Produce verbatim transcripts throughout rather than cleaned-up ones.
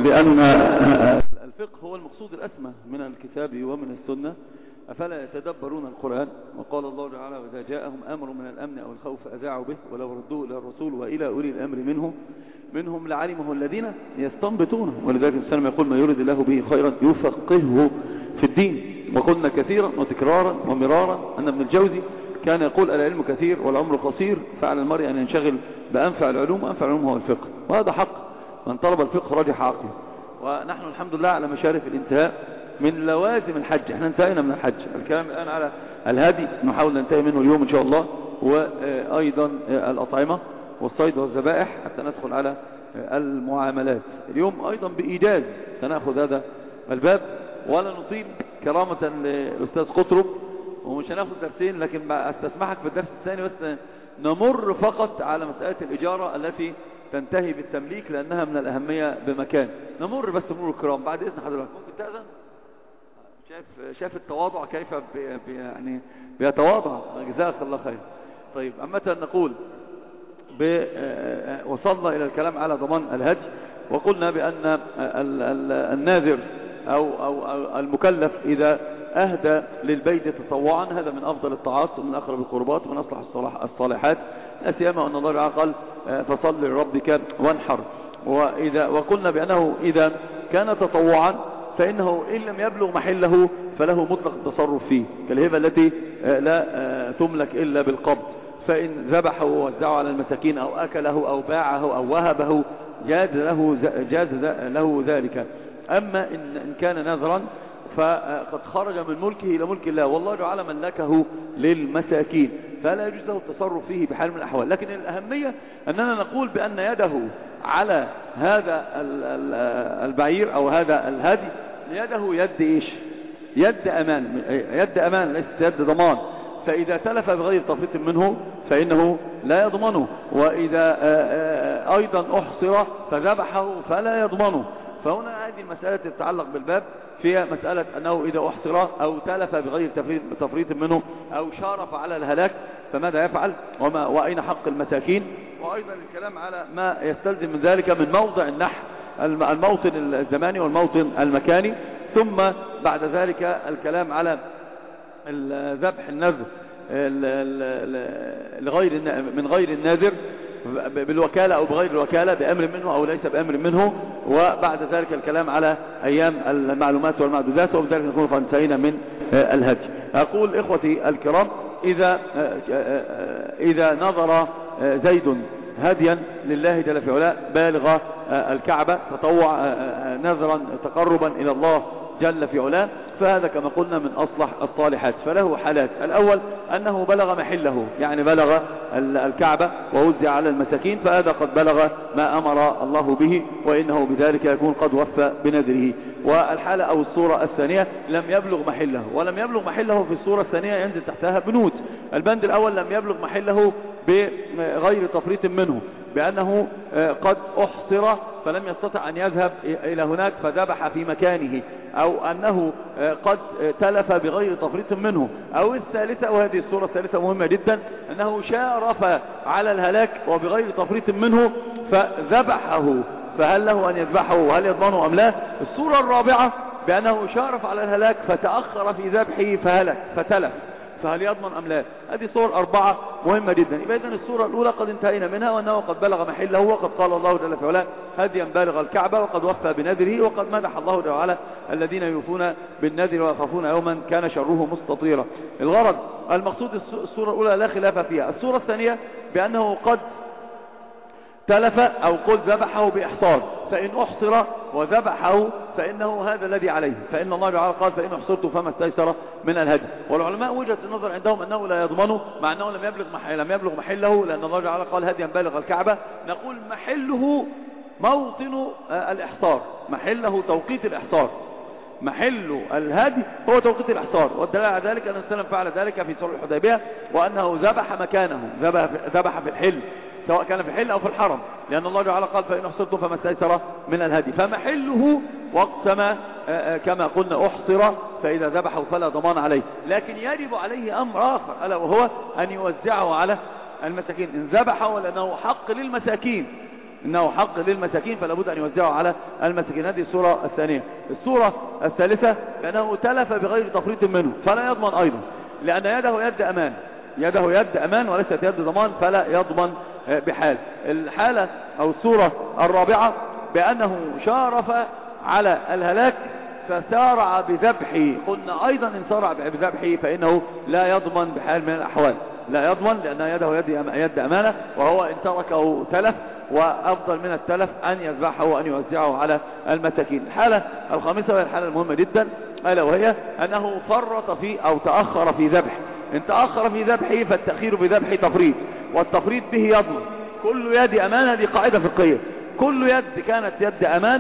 بأن الفقه هو المقصود الأسمى من الكتاب ومن السنة، أفلا يتدبرون القرآن؟ وقال الله تعالى: وإذا جاءهم أمر من الأمن أو الخوف أذاعوا به ولو ردوه إلى الرسول وإلى أولي الأمر منهم منهم لعلمه الذين يستنبطونه. ولذلك السلام يقول: ما يرد الله به خيرا يفقهه في الدين. وقلنا كثيرا وتكرارا ومرارا أن ابن الجوزي كان يقول: العلم كثير والعمر قصير، فعلى المرء أن ينشغل بأنفع العلوم، وأنفع العلوم هو الفقه. وهذا حق، من طلب الفقه رجح عقله. ونحن الحمد لله على مشارف الانتهاء من لوازم الحج. احنا انتهينا من الحج، الكلام الآن على الهدي، نحاول ننتهي منه اليوم إن شاء الله، وأيضا الأطعمة والصيد والذبائح، حتى ندخل على المعاملات. اليوم أيضا بإيجاز سنأخذ هذا الباب، ولا نطيل كرامة للأستاذ قطرب، ومش هناخذ درسين، لكن استسمحك في الدرس الثاني بس نمر فقط على مسألة الإجارة التي تنتهي بالتمليك، لأنها من الأهمية بمكان. نمر بس مرور الكرام بعد إذن حضرتك. ممكن تأذن؟ شايف شايف التواضع كيف بي بي يعني بيتواضع، جزاك الله خير. طيب، أما نقول وصلنا إلى الكلام على ضمان الهدي، وقلنا بأن الناذر أو, أو, أو المكلف إذا أهدى للبيت تطوعا هذا من أفضل الطاعات ومن أقرب القربات ومن أصلح الصالحات، لا سيما أن الله تعالى قال: فصل لربك وانحر. وإذا وقلنا بأنه إذا كان تطوعا فإنه إن لم يبلغ محله فله مطلق التصرف فيه، كالهبة التي لا تملك إلا بالقبض. فإن ذبحه ووزعه على المساكين أو أكله أو باعه أو وهبه جاز له, جاز له ذلك. أما إن كان نذرا فقد خرج من ملكه إلى ملك الله، والله تعالى ملكه للمساكين، فلا يجوز له التصرف فيه بحال من الأحوال. لكن الأهمية أننا نقول بأن يده على هذا البعير أو هذا الهدي يده يد إيش؟ يد أمان، يد أمان ليست يد ضمان. فإذا تلف بغير تفريط منه فإنه لا يضمنه، وإذا أيضا أحصر فذبحه فلا يضمنه. فهنا هذه المسألة تتعلق بالباب فيها مسألة أنه إذا أحصر أو تلف بغير تفريط منه أو شارف على الهلاك فماذا يفعل، وما وأين حق المساكين. وأيضا الكلام على ما يستلزم من ذلك من موضع النحر، الموطن الزماني والموطن المكاني. ثم بعد ذلك الكلام على ذبح النذر لغير من غير الناذر بالوكالة أو بغير الوكالة، بأمر منه أو ليس بأمر منه. وبعد ذلك الكلام على أيام المعلومات والمعدودات، وبذلك نكون قد انتهينا من الهدي. أقول إخوتي الكرام: إذا إذا نظر زيد هديا لله جل في علاه بالغ الكعبة تطوع نذرا تقربا إلى الله جل في علاه، فهذا كما قلنا من أصلح الصالحات. فله حالات: الأول أنه بلغ محله، يعني بلغ الكعبة ووزع على المساكين، فهذا قد بلغ ما أمر الله به، وإنه بذلك يكون قد وفى بنذره. والحالة أو الصورة الثانية لم يبلغ محله، ولم يبلغ محله في الصورة الثانية ينزل تحتها بنود. البند الأول لم يبلغ محله بغير تفريط منه، بأنه قد أحصر فلم يستطع أن يذهب إلى هناك فذبح في مكانه، أو أنه قد تلف بغير تفريط منه. أو الثالثة، وهذه الصورة الثالثة مهمة جدا، أنه شارف على الهلاك وبغير تفريط منه فذبحه، فهل له أن يذبحه وهل يضمنه أم لا؟ الصورة الرابعة بأنه شارف على الهلاك فتأخر في ذبحه فهلك فتلف، فهل يضمن أم لا؟ هذه صور أربعة مهمة جدا. إذن الصورة الأولى قد انتهينا منها، وأنه قد بلغ محله، وقد قال الله جل في علاه: هديا بالغ الكعبة، وقد وفى بنذره، وقد مدح الله تعالى الذين يوفون بالنذر ويخافون يوما كان شره مستطيرا. الغرض المقصود الصورة الأولى لا خلاف فيها. الصورة الثانية بأنه قد تلف أو قل ذبحه بإحصار، فإن أحصر وذبحه فإنه هذا الذي عليه، فإن الله تعالى قال: فإن أحصرت فما استيسر من الهدي. والعلماء وجهة النظر عندهم أنه لا يضمنه، مع أنه لم يبلغ لم يبلغ محله، لأن الله تعالى قال: هديا بالغ الكعبة. نقول محله موطن الإحصار، محله توقيت الإحصار، محل الهدي هو توقيت الإحصار. والدليل على ذلك أن السلام فعل ذلك في صلح الحديبية، وأنه ذبح مكانه، ذبح في الحل، سواء كان في الحل أو في الحرم، لأن الله تعالى قال: فإن أحصرتم فما استيسر من الهدي. فمحله وقت ما كما قلنا أحصر، فإذا ذبحه فلا ضمان عليه. لكن يجب عليه أمر آخر، ألا وهو أن يوزعه على المساكين. إن ذبحه لأنه حق للمساكين، إنه حق للمساكين فلا بد أن يوزعه على المساكين. هذه الصورة الثانية. الصورة الثالثة أنه تلف بغير تفريط منه فلا يضمن أيضا، لأن يده يد أمان، يده يد أمان وليست يد ضمان، فلا يضمن بحال. الحالة أو الصورة الرابعة بأنه شارف على الهلاك فسارع بذبحه، قلنا أيضا إن سارع بذبحه فإنه لا يضمن بحال من الأحوال، لا يضمن لأن يده يد يد أمانة، وهو إن تركه تلف، وأفضل من التلف أن يذبحه وأن يوزعه على المساكين. الحالة الخامسة وهي الحالة المهمة جدا، ألا وهي أنه فرط في أو تأخر في ذبح. إن تأخر في ذبحه فالتأخير بذبحه تفريط، والتفريط به يضمن. كل يد أمانة، دي قاعدة فقهية، كل يد كانت يد أمان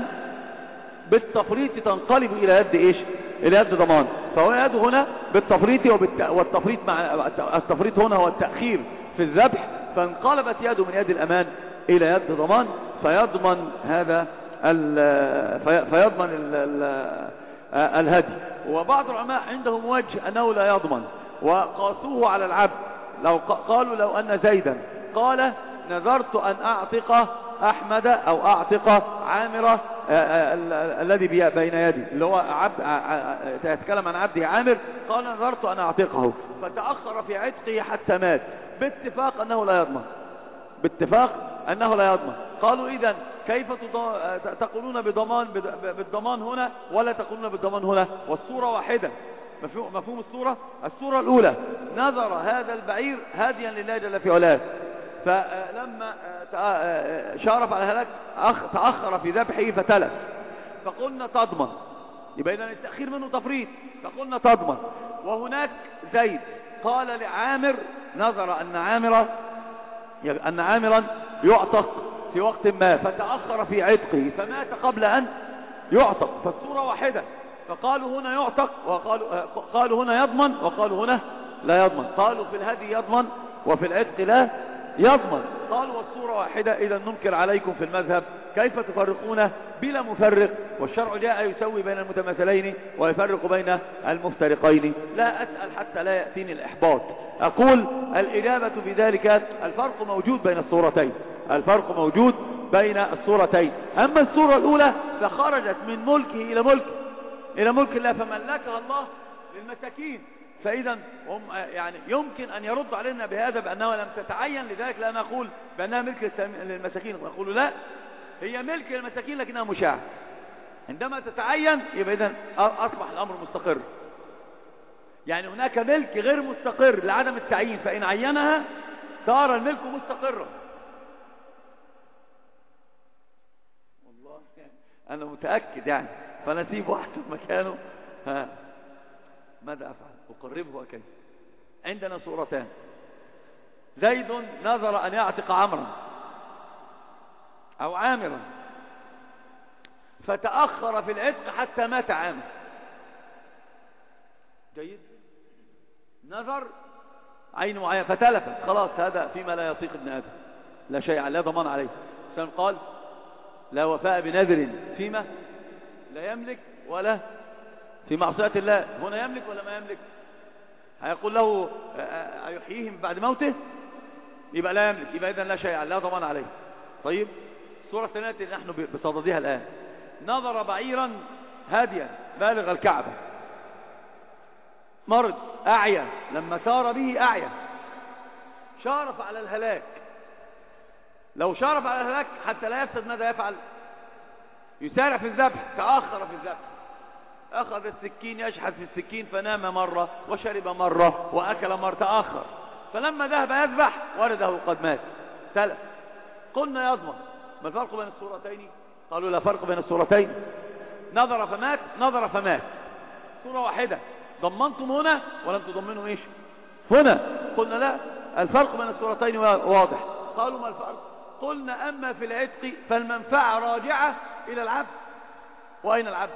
بالتفريط تنقلب إلى يد إيش؟ إلى يد ضمان. فهو يد هنا بالتفريط وبالت... والتفريط مع التفريط هنا هو التأخير في الذبح، فانقلبت يده من يد الأمان إلى يد ضمان، فيضمن هذا ال... في... فيضمن ال... ال... الهدي. وبعض العلماء عندهم وجه أنه لا يضمن، وقاسوه على العبد. لو قالوا لو أن زيدا قال نذرت أن أعتق أحمد أو أعتق عامرة الذي بين يدي، اللي هو عبد يتكلم عن عبده عامر، قال نذرت أن أعتقه فتأخر في عتقه حتى مات، باتفاق أنه لا يضمن، باتفاق أنه لا يضمن. قالوا إذن كيف تقولون بضمان بالضمان هنا ولا تقولون بالضمان هنا والصورة واحدة؟ مفهوم الصورة؟ الصورة الأولى نظر هذا البعير هاديا لله جل في علاه، فلما شارف على الهلاك تأخر في ذبحه فتلف، فقلنا تضمن، يبقى إذن التأخير منه تفريط، فقلنا تضمن. وهناك زيد قال لعامر، نظر أن عامرا أن عامرا يعتق في وقت ما فتأخر في عتقه فمات قبل أن يعتق، فالصورة واحدة، فقالوا هنا يعتق وقالوا قالوا هنا يضمن وقالوا هنا لا يضمن، قالوا في الهدي يضمن وفي العتق لا يضمن، قالوا والصورة واحدة. إذا ننكر عليكم في المذهب كيف تفرقون بلا مفرق، والشرع جاء يسوي بين المتماثلين ويفرق بين المفترقين. لا أسأل حتى لا يأتيني الإحباط، أقول الإجابة في ذلك الفرق موجود بين الصورتين، الفرق موجود بين الصورتين. أما الصورة الأولى فخرجت من ملكه إلى ملك إلى ملك الله فملكها الله للمساكين، فإذا هم يعني يمكن أن يرد علينا بهذا بأنها لم تتعين، لذلك لا نقول بأنها ملك للمساكين، نقول لا، هي ملك للمساكين لكنها مشاع، عندما تتعين يبقى إذن أصبح الأمر مستقر. يعني هناك ملك غير مستقر لعدم التعيين، فإن عينها صار الملك مستقرا. والله يعني أنا متأكد يعني، فنسيب واحد في مكانه. ها ماذا أفعل؟ أقربه كيف؟ عندنا صورتان، زيد نظر أن يعتق عمرا أو عامرا فتأخر في العتق حتى مات عامر، جيد، نظر عين معين فتلفت، خلاص هذا فيما لا يطيق ابن آدم، لا شيء لا ضمان عليه. الإنسان قال لا وفاء بنذر فيما لا يملك ولا في معصية الله. هنا يملك ولا ما يملك؟ هيقول له يحييهم بعد موته، يبقى لا يملك، يبقى إذن لا شيء لا ضمان عليه. طيب الصورة الثانية التي نحن بصددها الآن، نظر بعيرا هاديا بالغ الكعبة، مرض أعيا، لما سار به أعيا، شارف على الهلاك. لو شارف على الهلاك حتى لا يفسد ماذا يفعل؟ يسارع في الذبح، تأخر في الذبح، أخذ السكين يشحذ في السكين فنام مرة وشرب مرة وأكل مرة، تأخر، فلما ذهب يذبح ورده قد مات تلف. قلنا يضمن. ما الفرق بين الصورتين؟ قالوا لا فرق بين الصورتين، نظر فمات نظر فمات، صورة واحدة، ضمنتم هنا ولم تضمنوا ايش هنا. قلنا لا، الفرق بين الصورتين واضح. قالوا ما الفرق؟ قلنا أما في العتق فالمنفعة راجعة إلى العبد، وأين العبد؟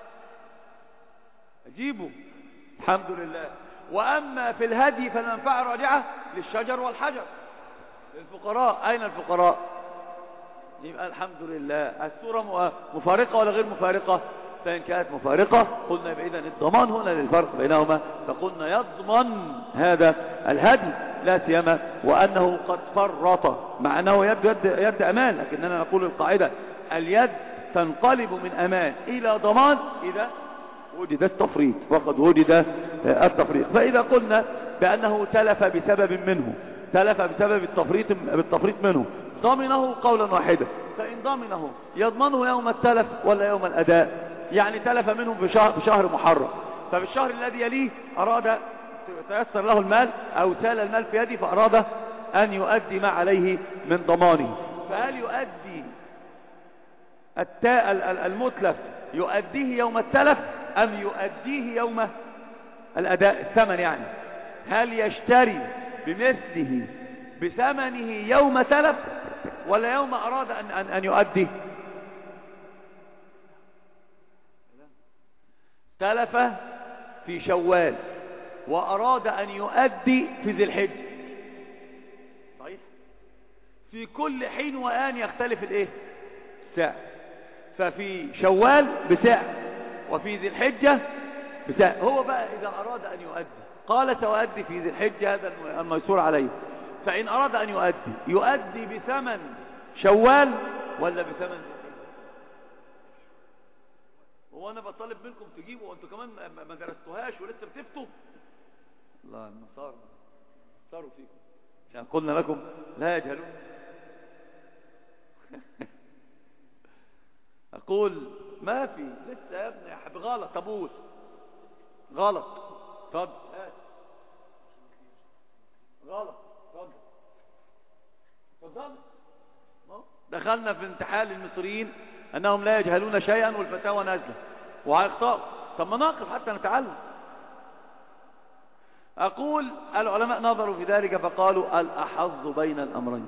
أجيبوا الحمد لله. وأما في الهدي فالمنفعة راجعة للشجر والحجر، للفقراء، أين الفقراء؟ يبقى الحمد لله. السورة مفارقة ولا غير مفارقة؟ فإن كانت مفارقة قلنا إذن الضمان هنا للفرق بينهما، فقلنا يضمن هذا الهدي لا سيما وأنه قد فرط، مع أنه يد, يد, يد أمان، لكننا نقول القاعدة اليد تنقلب من أمان إلى ضمان إذا وجد التفريط، وقد وجد التفريط. فإذا قلنا بأنه تلف بسبب منه، تلف بسبب التفريط بالتفريط منه، ضمنه قولا واحدا. فإن ضمنه يضمنه يوم التلف ولا يوم الأداء؟ يعني تلف منه بشهر, بشهر محرم، ففي الشهر الذي يليه أراد تيسر له المال أو سال المال في يده فأراد أن يؤدي ما عليه من ضمانه، فهل يؤدي المتلف يؤديه يوم التلف أم يؤديه يوم الأداء الثمن؟ يعني هل يشتري بمثله بثمنه يوم تلف ولا يوم أراد أن, أن, أن يؤدي؟ تلف في شوال وأراد أن يؤدي في ذي الحجة، صحيح؟ في كل حين وآن يختلف الايه؟ السعر. ففي شوال بسعر وفي ذي الحجة بسعر. هو بقى إذا أراد أن يؤدي قال سأؤدي في ذي الحجة، هذا الميسور عليه. فإن أراد أن يؤدي يؤدي بثمن شوال ولا بثمن ذي الحجة؟ هو أنا بطالب منكم تجيبوا وأنتوا كمان ما درستوهاش ولسه بتفتوا؟ الله النصارى صاروا فيكم عشان قلنا لكم لا يجهلون. أقول ما في لسه يا ابني يا حبيبي غلط. طابوس غلط، اتفضل. غلط، اتفضل اتفضل. دخلنا في امتحان للمصريين أنهم لا يجهلون شيئا والفتاوى نازلة وهيخطئوا. طب ما ناقص حتى نتعلم. أقول العلماء نظروا في ذلك فقالوا الأحظ بين الأمرين،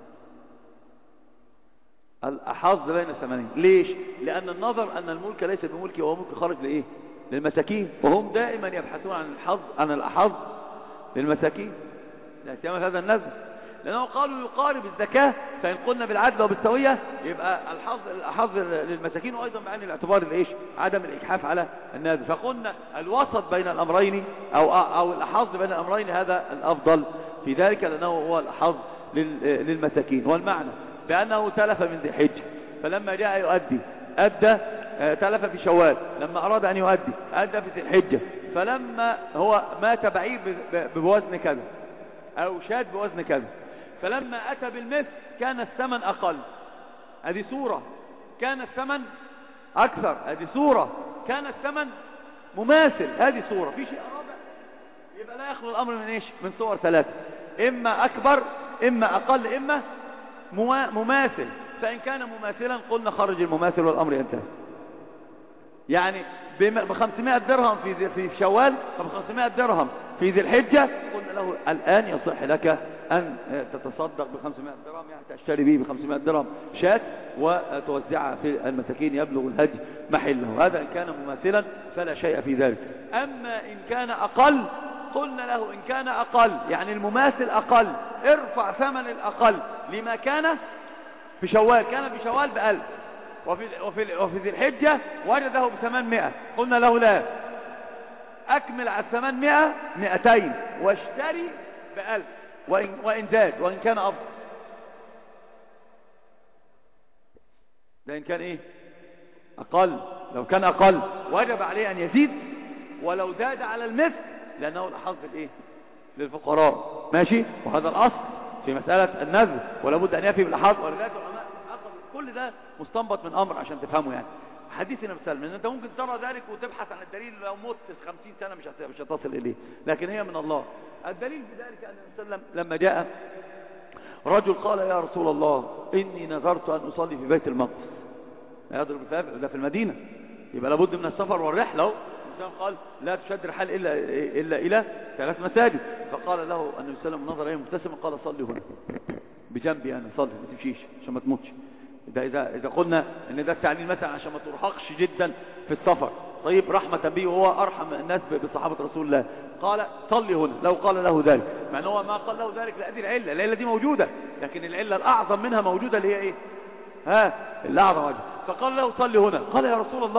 الأحظ بين الثمنين. ليش؟ لأن النظر أن الملك ليس بملكي وهو ملك خارج لإيه؟ للمساكين، وهم دائما يبحثون عن الحظ عن الأحظ للمساكين، لا سيما هذا النزل، لأنه قالوا يقارب الزكاة. فإن قلنا بالعدل وبالسوية يبقى الحظ الأحظ للمساكين، وأيضا بعين الاعتبار الإيش؟ عدم الإجحاف على النازل. فقلنا الوسط بين الأمرين أو أو الأحظ بين الأمرين هذا الأفضل في ذلك، لأنه هو الأحظ للمساكين. والمعنى بأنه تلف من ذي حجة فلما جاء يؤدي أدى، تلف في شوال لما أراد أن يؤدي أدى في ذي الحجة، فلما هو مات بعير بوزن كذا أو شاد بوزن كذا، فلما أتى بالمثل كان الثمن أقل، هذه صورة. كان الثمن أكثر، هذه صورة. كان الثمن مماثل، هذه صورة. في شيء رابع، يبقى لا يخلو الأمر من إيش؟ من صور ثلاثة، إما أكبر إما أقل إما مماثل. فإن كان مماثلا قلنا خرج المماثل والأمر ينتهي. يعني بخمسمائة درهم في في شوال وبخمسمائة درهم في ذي الحجة، قلنا له الآن يصح لك أن تتصدق بخمسمائة درهم، يعني تشتري به بخمسمائة درهم شاة وتوزعها في المساكين يبلغ الهدي محله. هذا إن كان مماثلا فلا شيء في ذلك. أما إن كان أقل قلنا له إن كان أقل يعني المماثل أقل، ارفع ثمن الأقل لما كان في شوال. كان في شوال بألف وفي, وفي, وفي ذي الحجة وجده بثمانمائة، قلنا له لا، أكمل على الثمانمائة مئتين واشتري بألف وإن, وإن زاد وإن كان أفضل. ده إن كان إيه؟ أقل. لو كان أقل وجب عليه أن يزيد، ولو زاد على المثل لأنه الأحظ الإيه؟ للفقراء. ماشي؟ وهذا الأصل في مسألة النذر، ولا بد أن يفي بالأحظ. ولذلك العلماء كل ده مستنبط من أمر عشان تفهمه. يعني حديث النبي صلى الله عليه وسلم، أنت ممكن ترى ذلك وتبحث عن الدليل، لو مت خمسين سنة مش مش هتصل إليه، لكن هي من الله. الدليل في ذلك أن النبي صلى الله عليه وسلم لما جاء رجل قال يا رسول الله إني نذرت أن أصلي في بيت المقدس، يضرب الفاب ده في المدينة، يبقى لابد من السفر والرحلة. قال لا تشد رحال إلا, إلا إلى ثلاث مساجد. فقال له النبي صلى الله عليه وسلم نظر إليه مبتسما قال صلي هنا بجنبي أنا، صلي ما تمشيش عشان ما تموتش. ده إذا, إذا قلنا إن ده التعليل مثلا عشان ما ترهقش جدا في السفر، طيب رحمة به وهو أرحم الناس بصحابة رسول الله، قال صلي هنا. لو قال له ذلك، مع أنه ما قال له ذلك لهذه العلة، العلة دي موجودة، لكن العلة الأعظم منها موجودة اللي هي إيه؟ ها الأعظم وجه. فقال له صلي هنا. قال يا رسول الله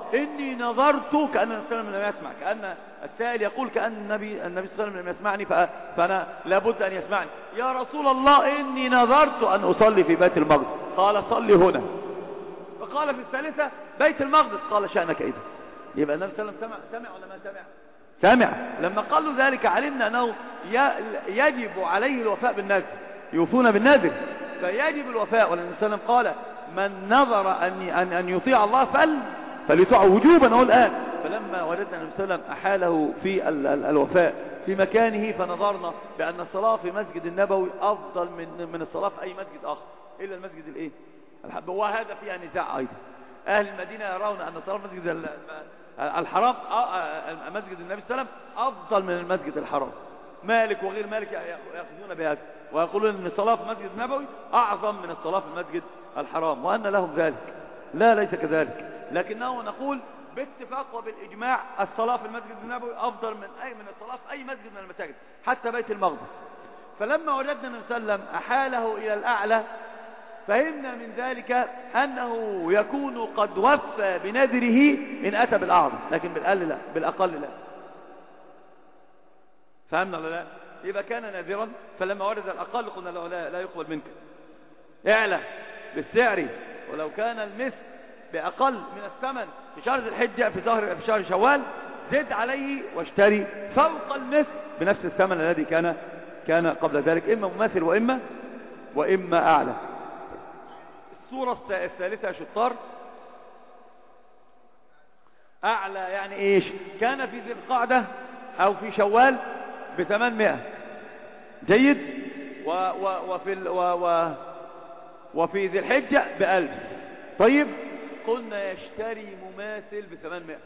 إني نظرت، كأن النبي صلى الله عليه وسلم لم يسمع، كأن السائل يقول كأن النبي النبي صلى الله عليه وسلم لم يسمعني، فأنا لابد أن يسمعني. يا رسول الله إني نظرت أن أصلي في بيت المقدس. قال صلي هنا. فقال في الثالثة بيت المقدس. قال شأنك إذا. يبقى النبي صلى الله عليه وسلم سمع سمع ولا ما سمع؟ سمع. لما قالوا ذلك علمنا أنه يجب عليه الوفاء بالنذر، يوفون بالنذر، فيجب الوفاء. والنبي صلى الله عليه وسلم قال من نظر أن أن أن يطيع الله فل فليطيعه وجوبا. هو الآن. فلما وجدنا النبي صلى الله عليه وسلم أحاله في ال ال الوفاء في مكانه، فنظرنا بأن الصلاة في مسجد النبوي أفضل من من الصلاة في أي مسجد آخر إلا المسجد الإيه؟ الحب. وهذا فيها نزاع أيضا. أهل المدينة يرون أن الصلاة في مسجد الحرام مسجد النبي صلى الله عليه وسلم أفضل من المسجد الحرام. مالك وغير مالك يأخذون بهذا ويقولون أن الصلاة في المسجد النبوي أعظم من الصلاة في المسجد الحرام، وأن لهم ذلك. لا، ليس كذلك، لكنه نقول باتفاق وبالإجماع الصلاة في المسجد النبوي أفضل من أي من الصلاة في أي مسجد من المساجد حتى بيت المقدس. فلما وجدنا النبي صلى الله عليه وسلم أحاله إلى الأعلى، فهمنا من ذلك أنه يكون قد وفى بنذره إن أتى بالأعظم، لكن بالأقل لا، بالأقل لا. فهمنا ولا لا؟ يبقى كان ناذرا، فلما ورد الأقل قلنا له لا, لا يقبل منك، اعلى بالسعر، ولو كان المثل بأقل من الثمن في شهر ذي الحجة في شهر في شهر شوال زد عليه واشتري فوق المثل بنفس الثمن الذي كان كان قبل ذلك، إما مماثل وإما وإما أعلى. الصورة الثالثة يا شطار، أعلى يعني إيش؟ كان في ذي القعدة أو في شوال بثمانمائة، جيد، و و وفي ال و و وفي ذي الحجة بألف. طيب، قلنا يشتري مماثل بثمانمائة،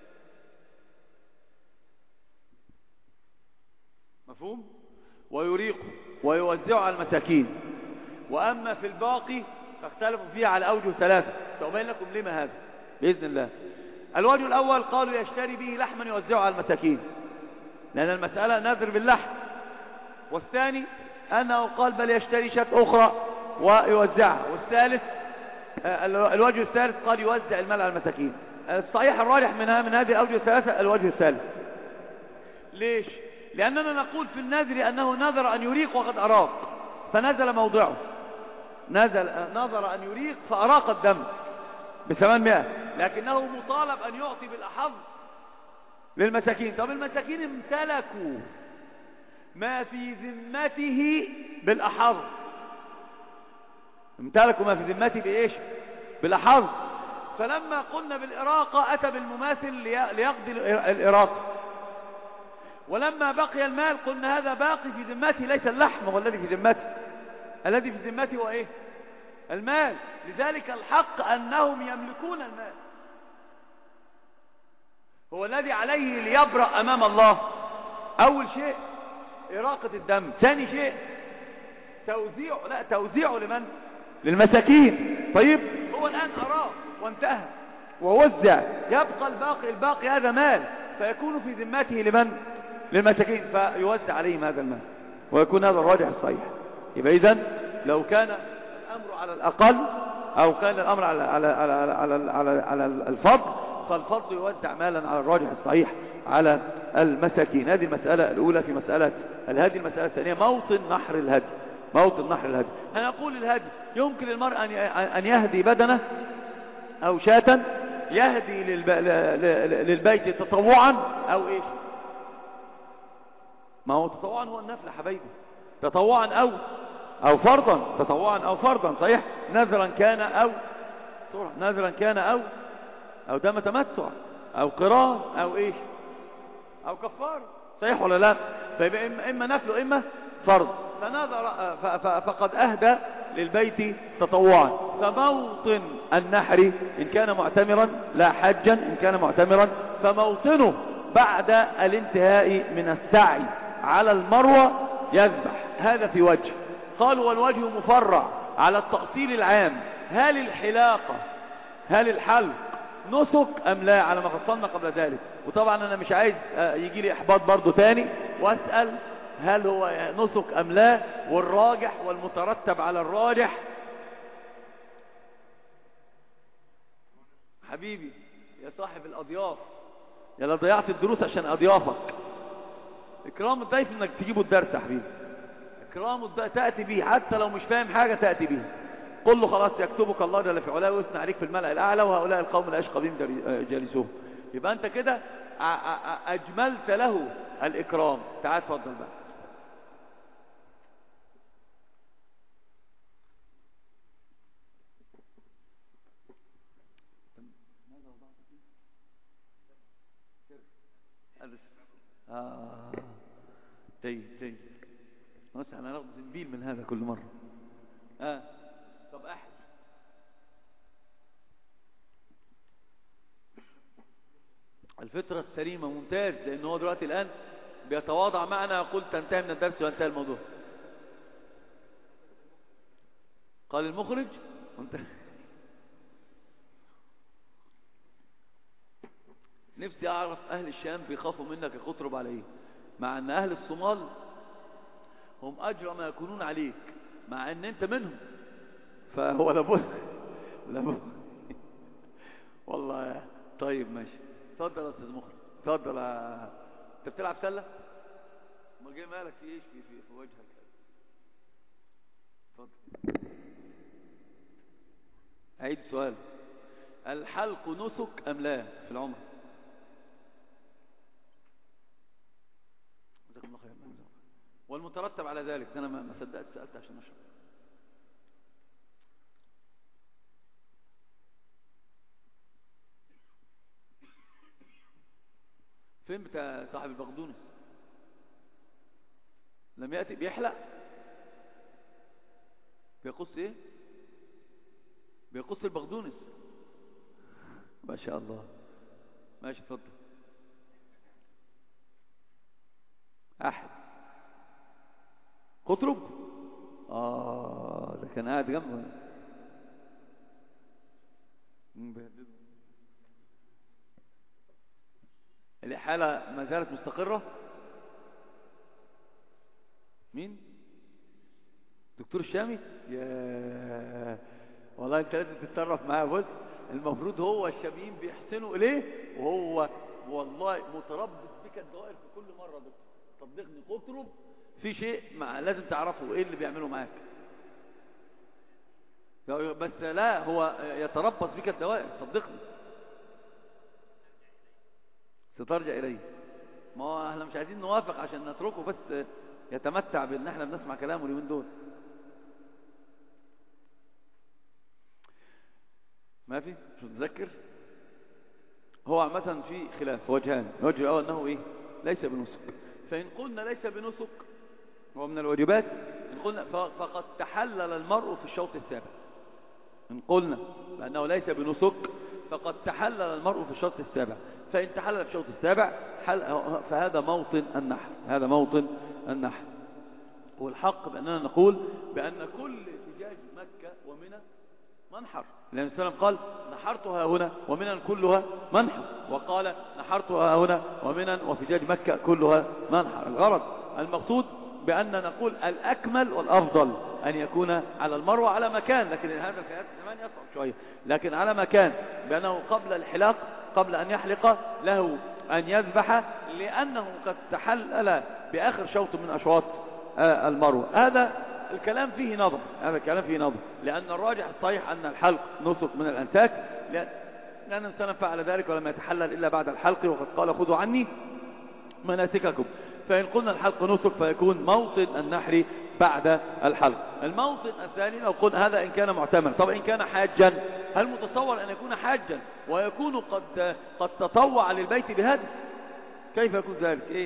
مفهوم؟ ويريق ويوزع على المساكين. وأما في الباقي فاختلفوا فيها على أوجه ثلاثة، سأبين لكم لما هذا بإذن الله. الوجه الأول قالوا يشتري به لحما يوزعه على المساكين، لأن المسألة نذر باللحم. والثاني أنه قال بل يشتري شاة أخرى ويوزعها. والثالث الوجه الثالث قال يوزع المال على المساكين. الصحيح الراجح منها من هذه الأوجه الثلاثة الوجه الثالث. ليش؟ لأننا نقول في النذر أنه نذر أن يريق وقد أراق فنزل موضعه، نزل نظر أن يريق فأراق الدم بثمانمائة، لكنه مطالب أن يعطي بالأحظ للمساكين. طب المساكين امتلكوا ما في ذمته بالأحظ، امتلكوا ما في ذمته بإيش؟ بالأحظ. فلما قلنا بالإراقة أتى بالمماثل ليقضي الإراقة، ولما بقي المال قلنا هذا باقي في ذمته، ليس اللحم هو الذي في ذمته، الذي في ذمته هو إيه؟ المال. لذلك الحق أنهم يملكون المال، هو الذي عليه ليبرأ أمام الله. أول شيء إراقة الدم، ثاني شيء توزيع، لا توزيعه لمن؟ للمساكين. طيب، هو الآن أراق وانتهى ووزع، يبقى الباقي، الباقي هذا مال فيكون في ذمته لمن؟ للمساكين، فيوزع عليهم هذا المال، ويكون هذا الراجح الصحيح. يبقى إذن لو كان الأمر على الأقل أو كان الأمر على على على على على, على الفضل، فالفضل يوزع مالا على الراجح الصحيح على المساكين. هذه المسألة الأولى في مسألة الهدي. المسألة الثانية موطن نحر الهدي، موطن نحر الهدي. أنا أقول الهدي يمكن للمرء أن يهدي بدنه أو شاة، يهدي للبيت تطوعا أو إيش؟ ما هو تطوعا هو النفل يا حبايبي، تطوعا أو أو فرضا، تطوعا أو فرضا، صحيح؟ نذرا كان أو نذرا كان أو أو دم تمتع أو قران أو إيش؟ أو كفار، صحيح ولا لا؟ فيبقى إما, إما نفل وإما فرض. فنذر فقد أهدى للبيت تطوعا. فموطن النحر إن كان معتمرا لا حجا، إن كان معتمرا فموطنه بعد الانتهاء من السعي على المروة يذبح. هذا في وجه. قالوا والوجه مفرع على التأصيل العام، هل الحلاقة هل الحلق نسك أم لا، على ما فصلنا قبل ذلك. وطبعا أنا مش عايز يجي لي إحباط برضو تاني وأسأل هل هو نسك أم لا، والراجح والمترتب على الراجح حبيبي يا صاحب الأضياف، يا لا ضيعت الدروس عشان أضيافك. إكرام الضيف إنك تجيبه الدرس يا حبيبي، إكرام الضيف تأتي به حتى لو مش فاهم حاجة تأتي به. قل له خلاص يكتبك الله جل في علاه ويثنى عليك في الملأ الأعلى وهؤلاء القوم الأشقى بهم جالسوه. يبقى أنت كده أجملت له الإكرام. تعال اتفضل بقى. آه جيد جيد. بس احنا ناخد زنبيل من هذا كل مرة. اه طب احد الفطرة السليمة ممتاز، لان هو دلوقتي الان بيتواضع معنا يقول تنتهي من الدرس وانتهى الموضوع. قال المخرج انت نفسي اعرف اهل الشام بيخافوا منك يخطرب على ايه، مع ان اهل الصومال هم اجرى ما يكونون عليك مع ان انت منهم. فهو لابد لابد والله. طيب ماشي، اتفضل يا استاذ مخرج، اتفضل. انت بتلعب سله؟ امال جاي مالك في ايش في في, في وجهك؟ اتفضل. عيد سؤال. الحلق نسك ام لا في العمر؟ جزاكم الله خير. والمترتب على ذلك انا ما صدقت سالت عشان اشرب. فين بتاع صاحب البغدونس؟ لم ياتي بيحلق؟ بيقص ايه؟ بيقص البغدونس. ما شاء الله. ماشي اتفضل. احد قطرب. اه ده كان قاعد جنبه. الحالة ما زالت مستقرة. مين؟ دكتور الشامي. يا والله انت لازم تتصرف معاه. بص المفروض هو الشاميين بيحسنوا اليه وهو والله متربص بك الدوائر في كل مرة. دكتور صدقني قطرب في شيء مع لازم تعرفه ايه اللي بيعمله معاك. بس لا هو يتربص بك الدوائر صدقني. سترجع اليه. ما هو احنا مش عايزين نوافق عشان نتركه بس يتمتع بان احنا بنسمع كلامه اليومين دول. ما في مش متذكر. هو عامة في خلاف وجهان. الوجه الاول انه ايه ليس بنسك. فان قلنا ليس بنسك هو من الواجبات، إن قلنا فقد تحلل المرء في الشوط السابع. إن قلنا بأنه ليس بنسك فقد تحلل المرء في الشوط السابع. فإن تحلل في الشوط السابع فهذا موطن النحر. هذا موطن النحر. والحق بأننا نقول بأن كل فجاج مكة ومنى منحر، لأن النبي صلى الله عليه وسلم قال نحرتها هنا ومنى كلها منحر، وقال نحرتها هنا ومنى وفجاج مكة كلها منحر. الغرض المقصود بأن نقول الأكمل والأفضل أن يكون على المروة على مكان، لكن هذا الكلام زمان يصعب شوية، لكن على مكان بأنه قبل الحلاق قبل أن يحلق له أن يذبح، لأنه قد تحلل بآخر شوط من أشواط المروة. هذا الكلام فيه نظر. هذا الكلام فيه نظر لأن الراجح الصحيح أن الحلق نسك من الأنساك، لأن الإنسان فعل ذلك ولم يتحلل إلا بعد الحلق، وقد قال خذوا عني مناسككم. فإن قلنا الحلق نسك فيكون موطن النحر بعد الحلق. الموطن الثاني لو قلنا هذا إن كان معتمر. طب إن كان حاجا، هل متصور أن يكون حاجا ويكون قد قد تطوع للبيت بهذا؟ كيف يكون ذلك؟ إيه؟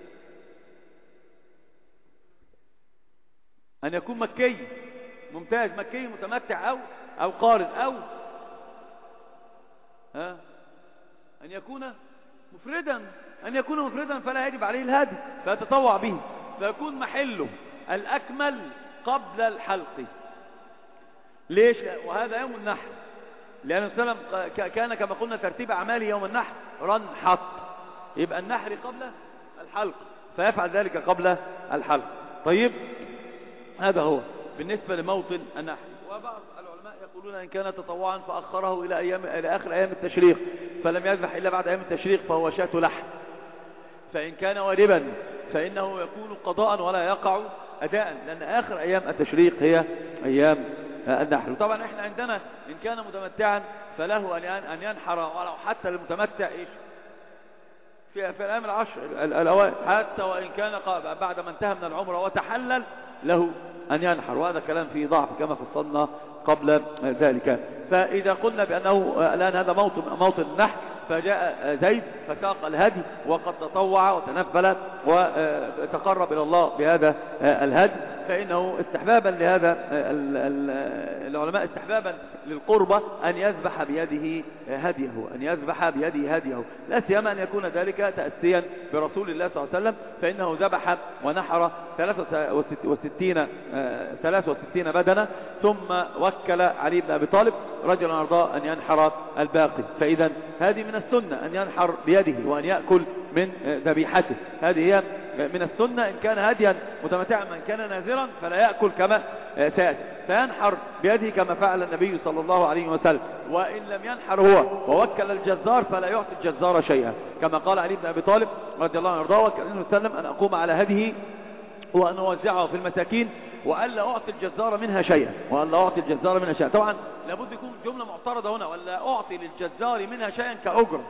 أن يكون مكي. ممتاز. مكي متمتع أو أو قارن أو ها أن يكون مفردا. أن يكون مفردا فلا يجب عليه الهدي فيتطوع به، فيكون محله الأكمل قبل الحلق. ليش؟ وهذا يوم النحر، لأن السلام كان كما قلنا ترتيب أعماله يوم النحر رنحط، يبقى النحر قبل الحلق فيفعل ذلك قبل الحلق. طيب هذا هو بالنسبة لموطن النحر. وبعض العلماء يقولون إن كان تطوعا فأخره إلى أيام إلى آخر أيام التشريق فلم يذبح إلا بعد أيام التشريق فهو شاة لحم. فإن كان واجبا فإنه يكون قضاء ولا يقع أداء، لأن آخر أيام التشريق هي أيام النحر. طبعا احنا عندنا إن كان متمتعا فله أن ينحر ولو حتى المتمتع إيش في في الأيام العشر الأوائل، حتى وإن كان بعد ما انتهى من العمرة وتحلل له أن ينحر، وهذا كلام فيه ضعف كما فصلنا قبل ذلك. فإذا قلنا بأنه الآن هذا موطن موطن النحر، فجاء زيد فساق الهدي وقد تطوع وتنفل وتقرب إلى الله بهذا الهدي، فإنه استحبابا لهذا العلماء استحبابا للقربة أن يذبح بيده هديه، أن يذبح بيده هديه، لا سيما أن يكون ذلك تأسيا برسول الله صلى الله عليه وسلم، فإنه ذبح ونحر ثلاثة وستين ثلاثة وستين بدنة، ثم وكل علي بن أبي طالب رجلا أرضاه أن ينحر الباقي. فإذا هذه من السنة أن ينحر بيده وأن يأكل من ذبيحته، هذه هي من السنة. إن كان هديا متمتعا من كان ناذرا فلا يأكل كما سيأتي، فينحر بيده كما فعل النبي صلى الله عليه وسلم. وإن لم ينحر هو ووكل الجزار فلا يعطي الجزار شيئا، كما قال علي بن أبي طالب رضي الله عنه وارضاه وكان النبي صلى الله عليه وسلم أن أقوم على هديه وأن أوزعه في المساكين وألا أعطي الجزار منها شيئا، وألا أعطي الجزار منها شيئا. طبعا لابد يكون جملة معترضة هنا، ولا أعطي للجزار منها شيئا كأجر،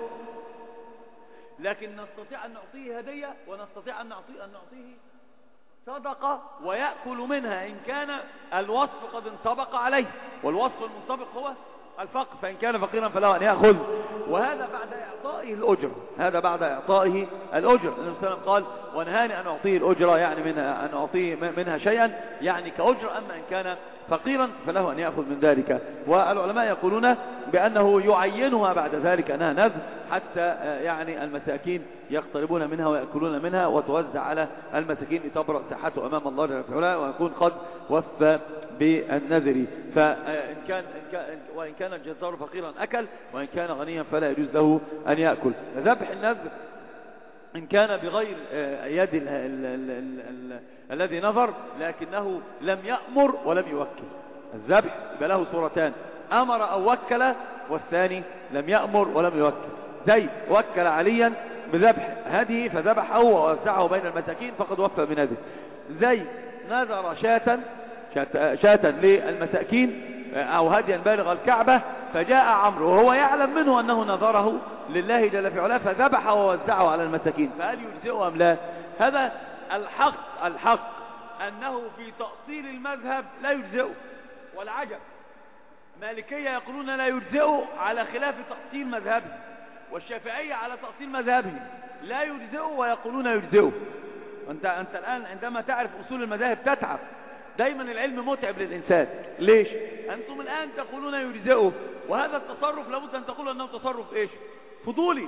لكن نستطيع أن نعطيه هدية ونستطيع أن نعطيه, أن نعطيه صدقة ويأكل منها إن كان الوصف قد انطبق عليه، والوصف المنطبق هو الفقر، فإن كان فقيرا فله أن يأخذ، وهذا بعد إعطائه الأجر، هذا بعد إعطائه الأجر. النبي صلى الله عليه وسلم قال ونهاني أن أعطيه الأجرة، يعني منها أن أعطيه منها شيئا يعني كأجر، أما إن كان فقيرا فله أن يأخذ من ذلك. والعلماء يقولون بأنه يعينها بعد ذلك أنها نذر، حتى يعني المساكين يقتربون منها ويأكلون منها وتوزع على المساكين لتبرأ صحته أمام الله جل وعلا، ويكون قد وفى بالنذر. فإن كان وإن كان الجزار فقيرا أكل، وإن كان غنيا فلا يجوز له أن يأكل. ذبح النذر إن كان بغير يد ال ال ال ال ال الذي نذر لكنه لم يأمر ولم يوكل، الذبح يبقى له صورتان، أمر أو وكل، والثاني لم يأمر ولم يوكل. زيد وكل عليا بذبح هديه فذبحه ووزعه بين المساكين فقد وفى بنذره. زيد نذر شاة شاة للمساكين أو هديا بالغ الكعبة، فجاء عمرو وهو يعلم منه أنه نذره لله جل في علاه فذبح ووزعه على المساكين، فهل يجزئه أم لا؟ هذا الحق الحق أنه في تأصيل المذهب لا يجزئه، والعجب مالكية يقولون لا يجزئه على خلاف تأصيل مذهبه، والشافعية على تأصيل مذهبه لا يجزئه ويقولون يجزئه. وانت أنت الآن عندما تعرف أصول المذاهب تتعب، دايما العلم متعب للإنسان. ليش؟ أنتم الآن تقولون يجزئه، وهذا التصرف لابد أن تقولوا أنه تصرف إيش؟ فضولي.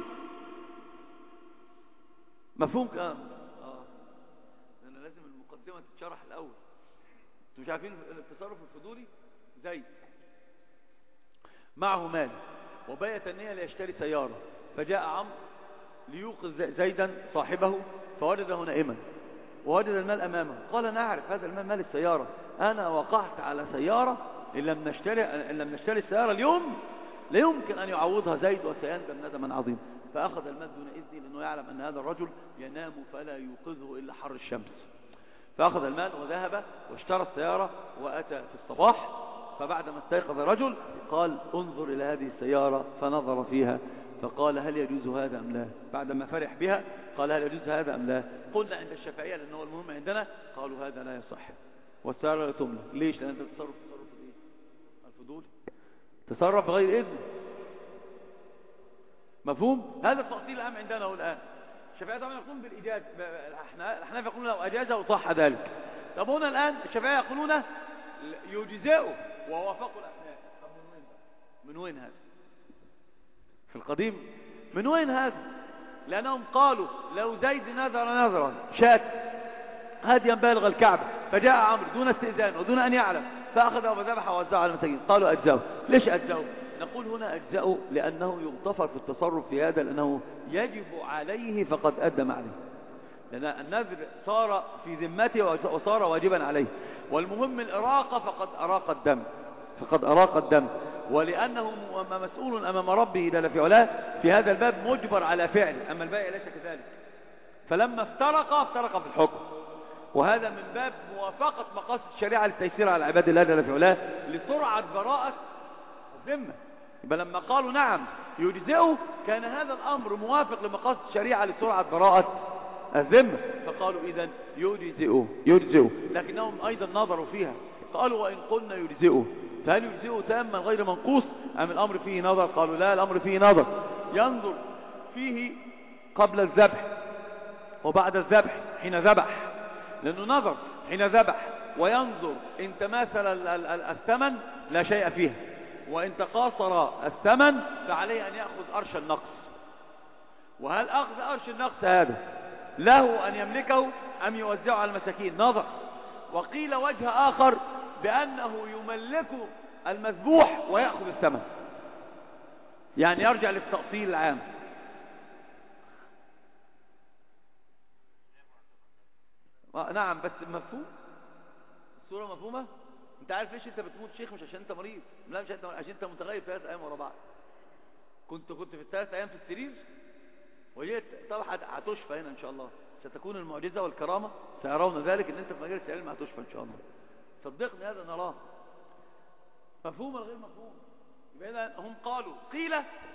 مفهوم كلام؟ آه أنا لازم المقدمة تتشرح الأول. أنتم مش عارفين التصرف الفضولي؟ زي معه مال وبيت النية ليشتري سيارة، فجاء عمرو ليوقظ زيدا صاحبه فوجده نائما ووجد المال أمامه، قال نعرف هذا المال مال السيارة، أنا وقعت على سيارة إن لم نشتري, إن لم نشتري السيارة اليوم لا يمكن أن يعوضها زيد وسيندم ندما عظيما. فأخذ المال دون إذنه لأنه يعلم أن هذا الرجل ينام فلا يوقظه إلا حر الشمس، فأخذ المال وذهب واشترى السيارة وأتى في الصباح، فبعدما استيقظ الرجل قال انظر إلى هذه السيارة، فنظر فيها فقال هل يجوز هذا أم لا؟ بعدما فرح بها قال هل يجوز هذا أم لا؟ قلنا عند الشافعية لأنه المهم عندنا، قالوا هذا لا يصح والسيارة لا تملك. ليش؟ لأن أنت تصرف تصرف إيه؟ الفضول، تصرف غير إذن. مفهوم؟ هذا التأصيل الأهم عندنا هو الآن. الشافعية طبعا يقولون بالإجازة، الأحناف يقولون لو أجازه وصح ذلك. طب هنا الآن الشافعية يقولون يجزئه ووافقوا الأحناف. طب من وين بقى؟ من وين هذا؟ في القديم من وين هذا؟ لأنهم قالوا لو زيد نذر نذرا شاة هديا بالغ الكعبة فجاء عمرو دون استئذان ودون أن يعلم فأخذه وذبحه ووزعه على المساكين، قالوا أجزأوا. ليش أجزأوا؟ نقول هنا أجزأوا لأنه يغتفر في التصرف في هذا، لأنه يجب عليه فقد أدم عليه، لأن النذر صار في ذمته وصار واجبا عليه، والمهم الإراقة فقد أراق الدم، فقد أراق الدم، ولأنه مسؤول أمام ربه جل في علاه في هذا الباب مجبر على فعل، أما البائع ليس كذلك. فلما افترق افترق في الحكم، وهذا من باب موافقة مقاصد الشريعة للتيسير على عباد الله جل في علاه لسرعة براءة الذمة. يبقى لما قالوا نعم يجزئه كان هذا الأمر موافق لمقاصد الشريعة لسرعة براءة الذمة، فقالوا إذن يجزئه يجزئه. لكنهم أيضا نظروا فيها، قالوا وإن قلنا يجزئه فهل يجزئه تاما غير منقوص أم الأمر فيه نظر؟ قالوا لا، الأمر فيه نظر، ينظر فيه قبل الذبح وبعد الذبح حين ذبح، لأنه نظر حين ذبح، وينظر إن تماثل الثمن لا شيء فيها، وإن تقاصر الثمن فعليه أن يأخذ أرش النقص. وهل أخذ أرش النقص هذا له أن يملكه أم يوزعه على المساكين؟ نظر. وقيل وجه آخر بأنه يملك المذبوح ويأخذ الثمن، يعني يرجع للتأصيل العام. نعم، بس مفهوم الصورة مفهومة. انت عارف ليش انت بتموت شيخ؟ مش عشان انت مريض، لا مش عشان انت متغيب ثلاث ايام ورا بعض. كنت كنت في الثلاث ايام في السرير وجيت طبعا هتشفى هنا ان شاء الله، ستكون المعجزة والكرامة سيرون ذلك ان انت في مجلس العلم هتشفى ان شاء الله، صدقني هذا نراه. مفهوم الغير مفهوم. يبقى هم قالوا قيل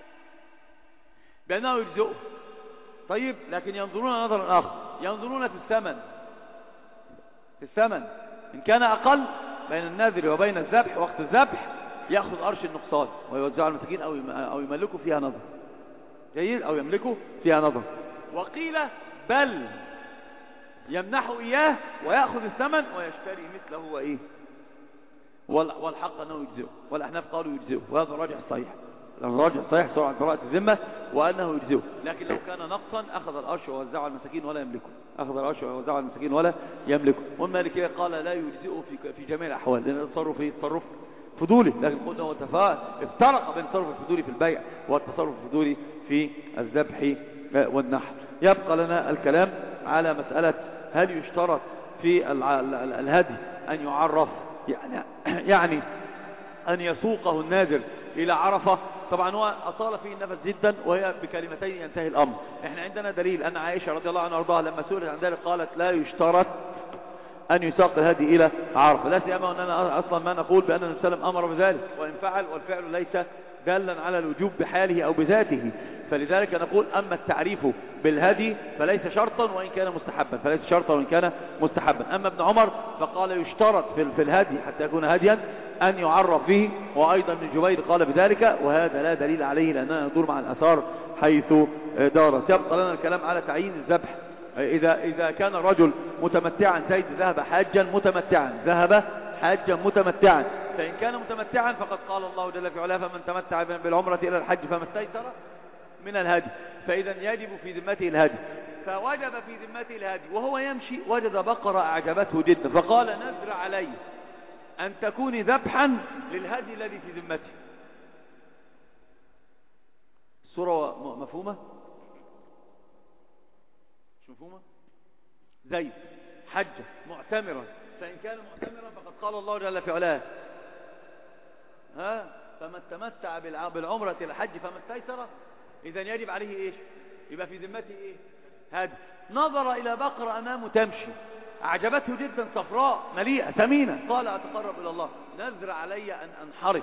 بأنه يجزئه، طيب لكن ينظرون نظرا آخر، ينظرون في الثمن، في الثمن إن كان أقل بين الناذر وبين الذبح وقت الذبح يأخذ أرش النقصان ويوزعه على المساكين أو أو يملكوا فيها نظر، جيد، أو يملكوا فيها نظر. وقيل بل يمنحوا إياه ويأخذ الثمن ويشتري مثله وإيه، والحق أنه يجزئه، والأحناف قالوا يجزئه، وهذا الراجح الصحيح، الراجح الصحيح سرعة براءة الذمة وأنه يجزئه. لكن لو كان نقصا أخذ الأرش ووزعه على المساكين ولا يملكه، أخذ الأرش ووزعه على المساكين ولا يملكه. والمالكية قال لا يجزئه في في جميع الأحوال، لأن التصرف فيه تصرف فضولي، لكن قلنا هو افترق بين التصرف الفضولي في البيع والتصرف الفضولي في الذبح والنحر. يبقى لنا الكلام على مسألة هل يشترط في الهدي أن يعرف، يعني يعني أن يسوقه الناذر إلى عرفة. طبعا هو أطال فيه النفس جدا، وهي بكلمتين ينتهي الأمر. احنا عندنا دليل أن عائشة رضي الله عنها وارضاها لما سئلت عن ذلك قالت لا يشترط أن يساق الهدي إلى عرفة، لا سيما أننا أصلا ما نقول بأن النبي صلى الله عليه وسلم أمر بذلك، وإن فعل والفعل ليس دالا على الوجوب بحاله أو بذاته، فلذلك نقول أما التعريف بالهدي فليس شرطا وإن كان مستحبا، فليس شرطا وإن كان مستحبا. أما ابن عمر فقال يشترط في الهدي حتى يكون هديا أن يعرف به، وأيضا ابن جبير قال بذلك، وهذا لا دليل عليه لأننا ندور مع الأثار حيث دارت. يبقى لنا الكلام على تعيين الذبح. إذا إذا كان الرجل متمتعا، زيد ذهب حاجا متمتعا، ذهب حاجا متمتعا، فإن كان متمتعا فقد قال الله جل في علاه فمن تمتع بالعمرة إلى الحج فما استيسر من الهدي، فإذا يجب في ذمته الهدي. فوجب في ذمته الهدي وهو يمشي وجد بقرة أعجبته جدا، فقال نذر علي أن تكوني ذبحا للهدي الذي في ذمته. الصورة مفهومة؟ مش مفهومة؟ زيد حج معتمرا، فإن كان معتمرا فقد قال الله جل في علاه ها فمن تمتع بالعمرة إلى الحج فما استيسر، إذا يجب عليه إيش؟ يبقى في ذمته إيه؟ هذا. نظر إلى بقرة أمامه تمشي أعجبته جدا، صفراء مليئة ثمينة، قال أتقرب إلى الله نذر علي أن أنحرك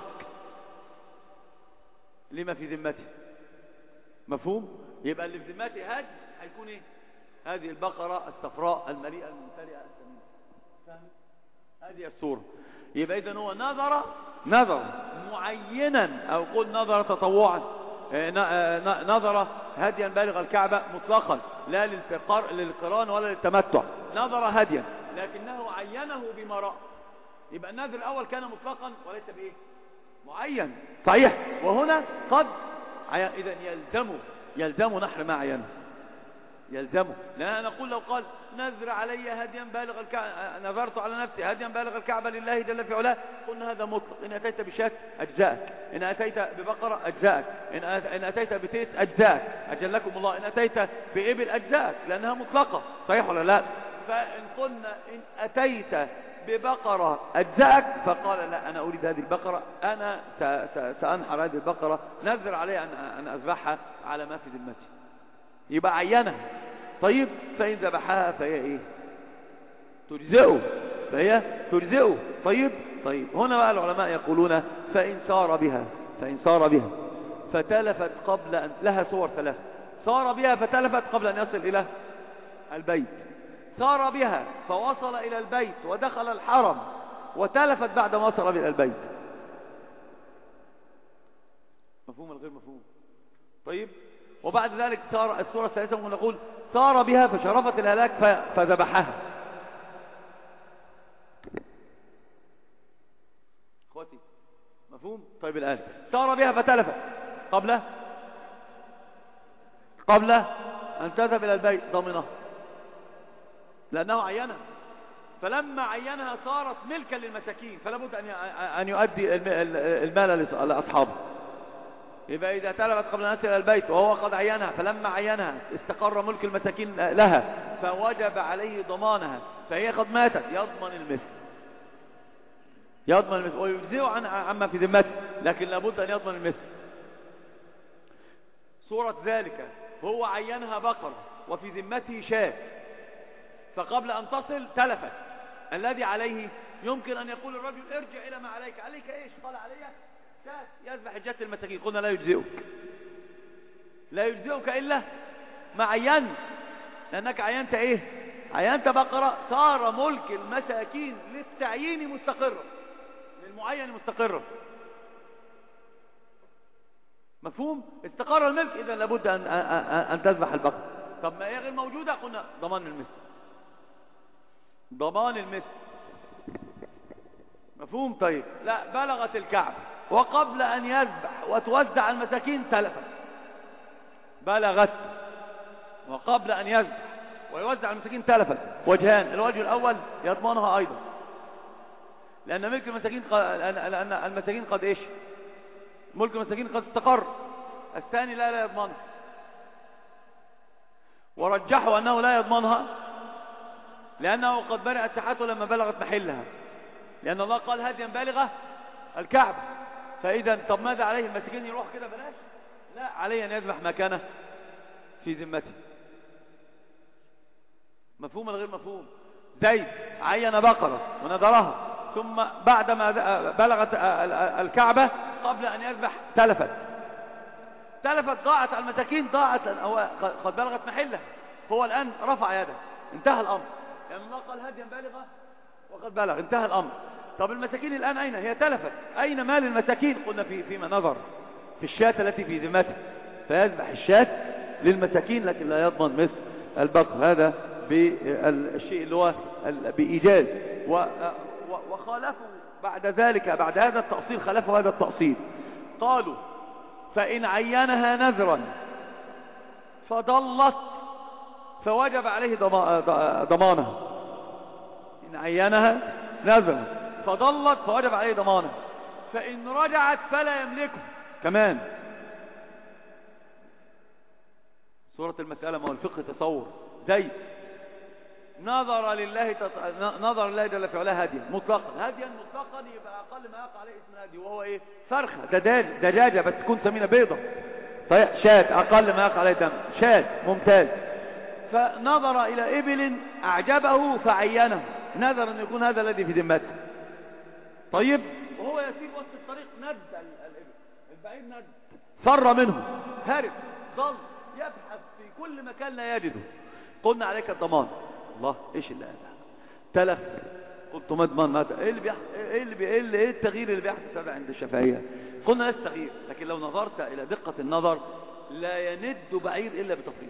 لما في ذمته. مفهوم؟ يبقى اللي في ذمته هذا هيكون إيه؟ هذه البقرة الصفراء المليئة الممتلئة الثمينة. فهم؟ هذه الصورة. يبقى إذن هو نظر نظر معينا، أو قل نظر تطوعا، نظر هديا بالغ الكعبة مطلقا، لا للقران ولا للتمتع، نظر هديا لكنه عينه بما رأى. يبقى النذر الأول كان مطلقا وليس بإيه؟ معين، صحيح. وهنا قد إذن يلزمه يلزم نحر ما عينه، يلزمه. لا نقول لو قال نذر علي هديا بالغ الكعبة، نذرت على نفسي هديا بالغ الكعبة لله جل في علاه، قلنا هذا مطلق. إن أتيت بشاة أجزاءك، إن أتيت ببقرة أجزاءك، إن أتيت بتيس أجزاءك، أجلكم الله، إن أتيت بإبل أجزاءك، لأنها مطلقة، صحيح ولا لا؟ فإن قلنا إن أتيت ببقرة أجزأك، فقال لا أنا أريد هذه البقرة، أنا سأنحر هذه البقرة، نذر عليه أن أذبحها على ما في ذمتي، يبقى عينها. طيب فإن ذبحها فهي إيه؟ تجزئه، فهي تجزئه. طيب طيب هنا بقى العلماء يقولون فإن سار بها فإن سار بها فتلفت قبل أن، لها صور ثلاثة، سار بها فتلفت قبل أن يصل إلى البيت، سار بها فوصل إلى البيت ودخل الحرم وتلفت بعد ما وصل إلى البيت. مفهوم الغير مفهوم؟ طيب وبعد ذلك سار الصورة الثالثة ونقول سار بها فشرفت الهلاك فذبحها. اخوتي مفهوم؟ طيب الآن سار بها فتلفت قبل قبل أن تذهب إلى البيت ضمنها لأنه عينها، فلما عينها صارت ملكا للمساكين، فلا بد أن يؤدي المال لأصحابه. يبقى إذا تلفت قبل أن يصل إلى البيت وهو قد عينها، فلما عينها استقر ملك المساكين لها فوجب عليه ضمانها، فهي قد ماتت يضمن المثل، يضمن المثل ويجزئه عن عما في ذمته، لكن لابد أن يضمن المثل. صورة ذلك هو عينها بقرة وفي ذمته شاة، فقبل أن تصل تلفت، الذي عليه يمكن أن يقول الرجل ارجع إلى ما عليك، عليك إيش؟ قال علي شاة يذبح الجات المساكين، قلنا لا يجزئك، لا يجزئك إلا ما عينت، لأنك عينت إيه؟ عينت بقرة، صار ملك المساكين للتعيين مستقرا، للمعين مستقرا. مفهوم؟ استقر الملك، إذا لابد أن, أن تذبح البقرة. طب ما هي غير موجودة، قلنا ضمان المثل، ضمان المثل. مفهوم؟ طيب لا، بلغت الكعب وقبل أن يذبح وتوزع المساكين تلفت، بلغت وقبل أن يذبح ويوزع المساكين تلفت. وجهان، الوجه الأول يضمنها أيضا، لأن ملك المساكين قد... لأن المساكين قد إيش؟ ملك المساكين قد استقر. الثاني لا لا يضمنها، ورجحوا أنه لا يضمنها لأنه قد برئت ساحته لما بلغت محلها، لأن الله قال هديا بالغة الكعب. فإذا طب ماذا عليه؟ المساكين يروح كده بلاش؟ لا، عليه أن يذبح ما كان في ذمته. مفهوم الغير مفهوم؟ زيد عين بقرة ونذرها، ثم بعدما بلغت الكعبة قبل أن يذبح تلفت، تلفت ضاعت على المساكين، ضاعت أو قد بلغت محلها، هو الآن رفع يده، انتهى الأمر، لأن يعني الله قال هديا بالغة وقد بلغ، انتهى الأمر. طب المساكين الآن أين؟ هي تلفت، أين مال المساكين؟ قلنا في فيما نظر في الشاة التي في ذمته، فيذبح الشاة للمساكين لكن لا يضمن مثل البقر، هذا بالشيء اللي هو بإيجاز. وخالفوا بعد ذلك، بعد هذا التأصيل خالفوا هذا التأصيل، قالوا فإن عينها نذرا فضلت فوجب عليه ضمانها، إن عينها نذرا فضلت فوجب عليه ضمانها، فإن رجعت فلا يملكه كمان. صورة المسألة ما هو الفقه تصور، زي نظر لله تط... نظر الله جل في علاه هديا مطلقا، هديا مطلقا يبقى أقل ما يقع عليه اسم هدي، وهو إيه؟ فرخة دجاج دجاجة بس تكون سمينة بيضة، طيب شاة أقل ما يقع عليه دم، شاة ممتاز. فنظر إلى إبل أعجبه فعينه، نذر أن يكون هذا الذي في ذمته. طيب وهو يسير وسط الطريق ند الإبل، البعير ند، فر منه، هرب، ظل يبحث في كل مكان لا يجده، قلنا عليك الضمان. الله ايش اللي هذا؟ تلف، قلت مضمن ماذا؟ ايه اللي بيحصل؟ ايه اللي بي... ايه اللي... ايه التغيير اللي بيحصل هذا عند الشافعيه؟ قلنا لا التغيير، لكن لو نظرت الى دقه النظر لا يند بعير الا بتفريط.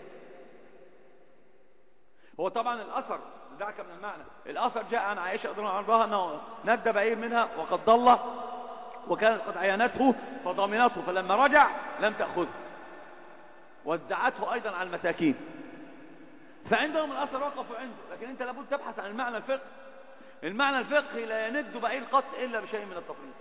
هو طبعا الاثر دعك من المعنى، الاثر جاء عن عائشه رضي الله عنها انه ند بعير منها وقد ضل وكانت قد عينته فضمنته، فلما رجع لم تاخذه، وزعته ايضا على المساكين، فعندهم الاثر وقفوا عنده. لكن انت لابد تبحث عن المعنى الفقهي، المعنى الفقهي لا يند بعير قط الا بشيء من التفريط،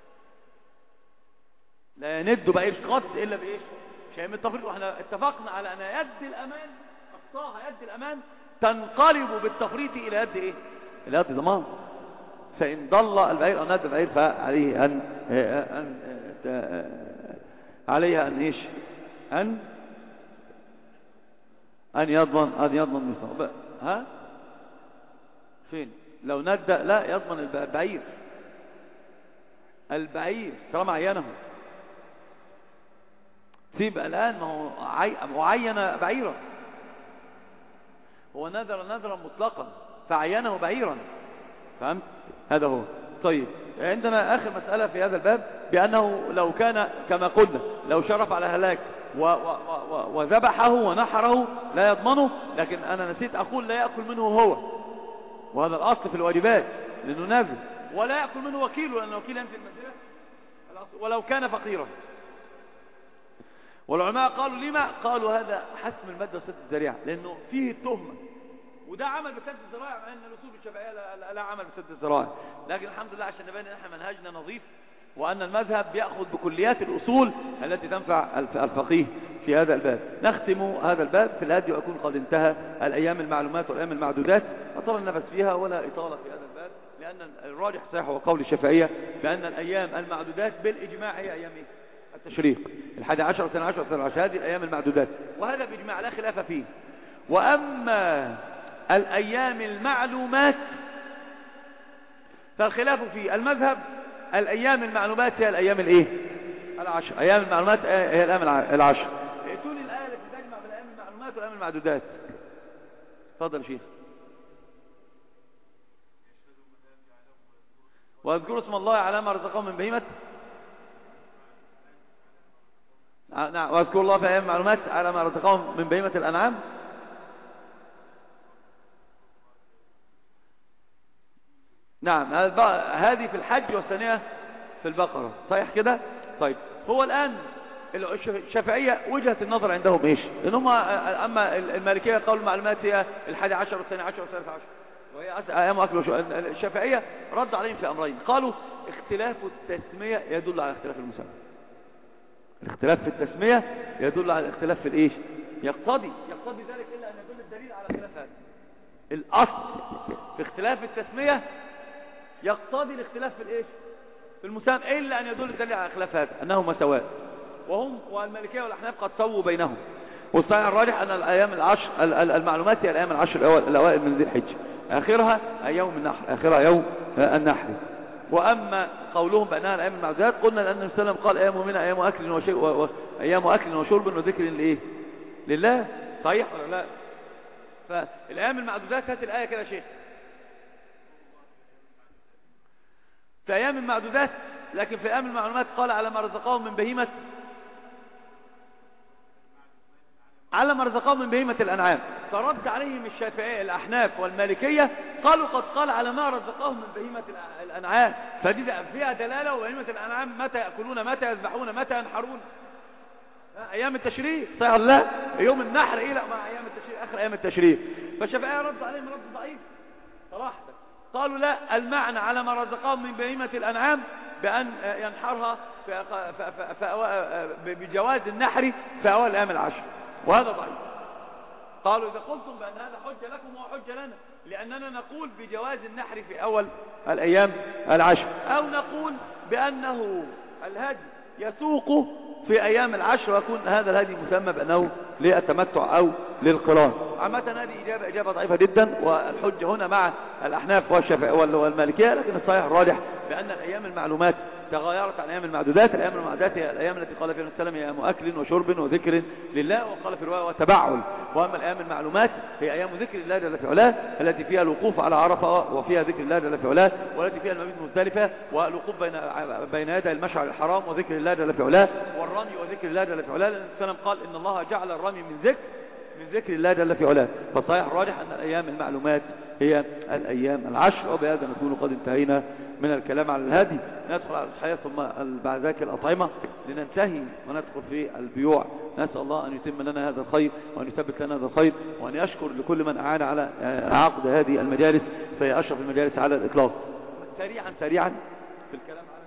لا يند بعير قط الا بايش؟ شيء من التفريط. واحنا اتفقنا على ان يد الامان، اقصاها يد الامان تنقلب بالتفريط إلى قد إيه؟ إلى قد ضمان. فإن ضل البعير أو ندى البعير فعليه أن, أن عليها أن إيش؟ أن أن يضمن أن يضمن مثله. ها؟ فين؟ لو ندى لا يضمن البعير. البعير طالما عينه. سيب الآن ما هو معين بعيرا، هو نذر نذرا مطلقا فعينه بعيرا. فهمت؟ هذا هو. طيب عندنا آخر مسألة في هذا الباب بأنه لو كان كما قلنا لو شرف على هلاك وذبحه ونحره لا يضمنه، لكن أنا نسيت أقول لا يأكل منه هو، وهذا الأصل في الواجبات لأنه نازل، ولا يأكل منه وكيله لأن وكيل ينزل المنزلة ولو كان فقيرا. والعلماء قالوا لما؟ قالوا هذا حسم المادة وسد الذريعة لأنه فيه التهمة، وده عمل بسد الذرائع، مع ان الاصول الشافعيه لا, لا عمل بسد الذرائع، لكن الحمد لله عشان نبين ان احنا منهجنا نظيف، وان المذهب بياخذ بكليات الاصول التي تنفع الفقيه في هذا الباب. نختم هذا الباب في الهدي ويكون قد انتهى الايام المعلومات والايام المعدودات. اطال النفس فيها ولا اطاله في هذا الباب، لان الراجح صحيح هو قول الشافعيه بان الايام المعدودات بالاجماع هي ايام التشريق، الحادي عشر والثاني عشر والثالث عشر، هذه الايام المعدودات، وهذا باجماع لا خلاف فيه. واما الأيام المعلومات فالخلاف في المذهب الأيام المعلومات هي الأيام الإيه؟ العشر. أيام المعلومات هي الأيام العشر. ائتوني الآية التي تجمع بين الأيام المعلومات والأيام المعدودات. تفضل شيخ. واذكروا اسم الله على ما رزقهم من بهيمة. نعم، واذكروا الله في أيام المعلومات على ما رزقهم من بهيمة الأنعام. نعم، هذه في الحج والثانية في البقرة، صحيح كده؟ طيب هو الآن الشافعية وجهة النظر عندهم ايش؟ لأنهم أما المالكية قول المعلومات هي الحادي عشر والثاني عشر والثالث عشر وهي أيام أكل وشرب. الشافعية رد عليهم في أمرين، قالوا اختلاف التسمية يدل على اختلاف المسمى. الاختلاف في التسمية يدل على الاختلاف في الايش؟ يقتضي يقتضي ذلك إلا أن يدل الدليل على خلاف هذا. الأصل في اختلاف التسمية يقتضي الاختلاف في الايش؟ في المسمى، الا ان يدل الدليل على خلاف هذا انهما سواء. وهم والمالكيه والاحناف قد سووا بينهم، والصحيح الراجح ان الايام العشر المعلومات هي الايام العشر الاوائل من ذي الحجه، اخرها يوم النحر، اخرها يوم النحر. واما قولهم بانها الايام المعدودات قلنا لان النبي صلى الله عليه وسلم قال ايام منها ايام اكل وشرب، ايام اكل وشرب وذكر لايه؟ لله. صحيح ولا لا؟ فالايام المعدودات هات الايه كده يا شيخ. في أيام المعدودات، لكن في أيام المعلومات قال على ما رزقهم من بهيمة على ما رزقهم من بهيمة الأنعام. فرد عليهم الشافعية الأحناف والمالكية قالوا قد قال على ما رزقهم من بهيمة الأنعام، فدي فيها دلالة. وبهيمة الأنعام متى يأكلون متى يذبحون متى ينحرون؟ أيام التشريق، صحيح لا؟ يوم النحر إيه؟ لا، مع أيام التشريق، آخر أيام التشريق. فالشافعية رد عليهم رد ضعيف صراحة، قالوا لا، المعنى على ما رزقهم من بهيمة الأنعام بأن ينحرها في في في بجواز النحر في أول الأيام العشر، وهذا ضعيف. قالوا إذا قلتم بأن هذا حجة لكم وحجة لنا، لأننا نقول بجواز النحر في أول الأيام العشر، أو نقول بأنه الهدي يسوق في أيام العشر ويكون هذا الهدي مسمى بأنه للتمتع أو للقران. عامة هذه إجابة إجابة ضعيفة جدا، والحجة هنا مع الأحناف والشافعية والمالكية، لكن الصحيح الراجح بأن الأيام المعلومات تغيرت عن أيام المعدودات. الأيام المعدودات هي الأيام التي قال فيها النبي صلى الله عليه وسلم هي أيام أكل وشرب وذكر لله، وقال في الرواية وتبعل. وأما الأيام المعلومات هي أيام ذكر الله جل في علاه، التي فيها الوقوف على عرفة وفيها ذكر الله جل في علاه، والتي فيها المبيت مزدلفة والوقوف بين بين يدي المشعر الحرام وذكر الله جل في علاه، والرمي وذكر الله جل في علاه، لأن النبي صلى الله عليه وسلم قال إن الله جعل الرمي من ذكر من ذكر الله جل في علاه. فالصحيح الراجح أن الأيام المعلومات هي الأيام العشر. وبهذا نكون قد انتهينا من الكلام على الهدي. ندخل على الصحيح ثم بعد ذلك الأطعمة لننتهي وندخل في البيوع. نسأل الله أن يتم لنا هذا الخير وأن يثبت لنا هذا الخير، وأن يشكر لكل من أعان على عقد هذه المجالس، فهي أشرف المجالس على الإطلاق. سريعا سريعا في الكلام على